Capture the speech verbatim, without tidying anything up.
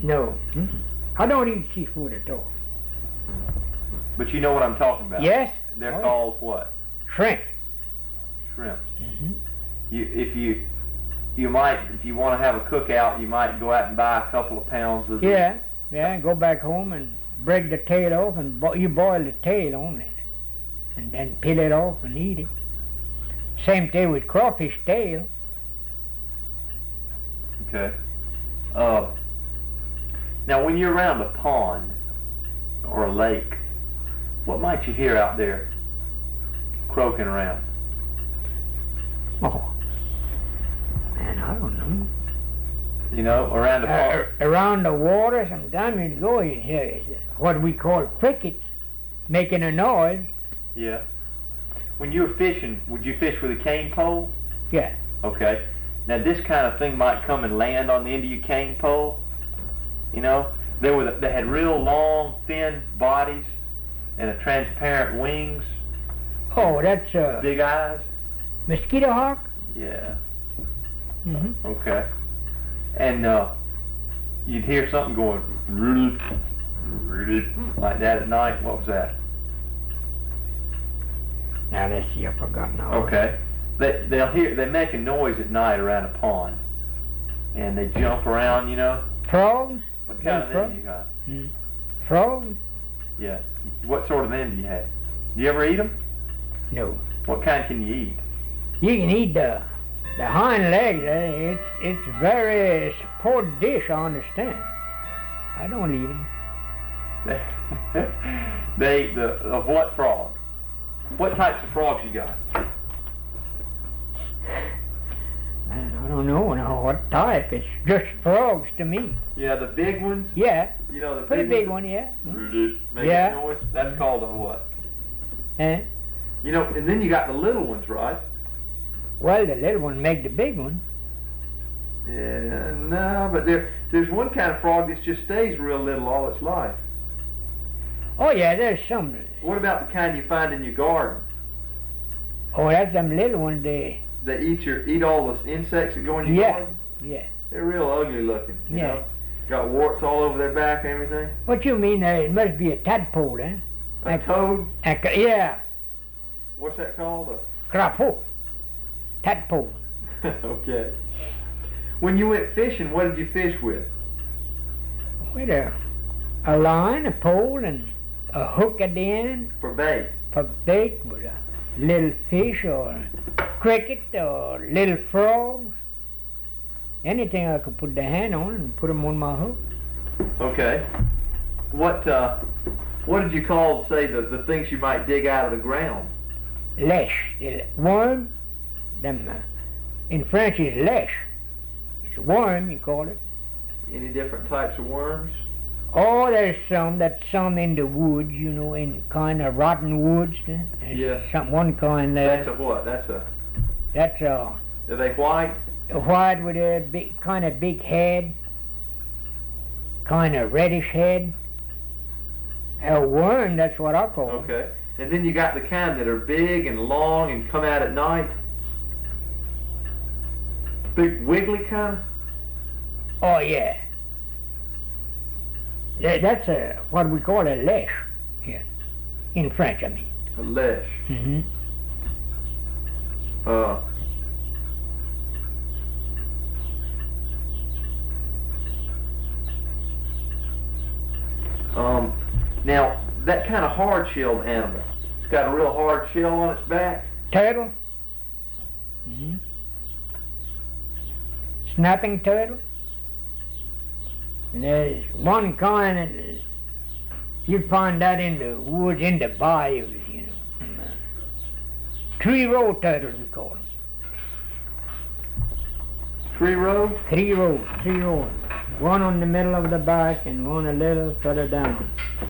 No. Mm-mm. I don't eat seafood at all. But you know what I'm talking about. Yes. They're Oh, called what? shrimp. Shrimps. Mm-hmm. You, if you, you might, if you want to have a cookout, you might go out and buy a couple of pounds of. Yeah, yeah. Go back home and break the tail off, and bo- you boil the tail only, and then peel it off and eat it. Same thing with crawfish tail. Okay. Uh, now, when you're around a pond or a lake, what might you hear out there croaking around? Oh, man, I don't know. You know, around a pond. Uh, around the water, sometimes you go, you hear what we call crickets making a noise. Yeah. When you were fishing, would you fish with a cane pole? Yeah. Okay. Now this kind of thing might come and land on the end of your cane pole. You know, they were they had real long, thin bodies and a transparent wings. Oh, that's uh, Big eyes. mosquito hawk. Yeah. Mm-hmm. Okay. And uh, you'd hear something going like that at night. What was that? Now let's see, I forgot now. Okay. They they'll hear they make a noise at night around a pond, and they jump around. You know. Frogs. What kind of Frog? them you got? Mm. Frogs? Yeah. What sort of them do you have? Do you ever eat them? No. What kind can you eat? You can eat the the hind legs. eh, It's it's very supported dish. I understand. I don't eat them. They eat the of what frog? What types of frogs you got? Man, I don't know now what type. It's just frogs to me. Yeah, the big ones. Yeah, You know the pretty big big ones. one, yeah. Hmm? that Make Yeah. that noise. That's called a what? Eh? You know, and then you got the little ones, right? Well, the little one make the big one. Yeah, no, but there there's one kind of frog that just stays real little all its life. Oh yeah, there's some. What about the kind you find in your garden Oh, that's them little ones. They that eat your eat all the insects that go in your Yeah. garden? yeah. They're real ugly looking. You Yeah. know? Got warts all over their back and everything. What you mean? Uh, it must be a tadpole, eh? A Like- toad? A ca- yeah, What's that called? crapaud. Tadpole. A okay. When you went fishing, what did you fish with? With a a line, a pole, and a hook at the end For bait. for bait with a little fish or cricket or little frogs. Anything I could put the hand on and put them on my hook. Okay. What uh, what did you call, say, the, the things you might dig out of the ground? Lesh, the worm. Them uh, in French is lesh. It's a worm, you call it. Any different types of worms? Oh, there's some that's some in the woods, you know, in kind of rotten woods. eh? There's Yeah. Some one kind there. That's a what? That's a. That's a, Are they white? a white with a big, kind of big head, kind of reddish head. A worm, that's what I call it. Okay. And then you got the kind that are big and long and come out at night. Big wiggly kind of. Oh yeah. That, that's a what we call a lesh here, in French, I mean. A lesh. Mm-hmm. Uh. Um. Now that kind of hard-shelled animal. It's got a real hard shell on its back. Turtle. Mm-hmm. Snapping turtle. And there's one kind that you'd find that in the woods, in the bayous, you know. Three row turtles, we call them. Three row. Three rows, three rows. One on the middle of the back and one a little further down.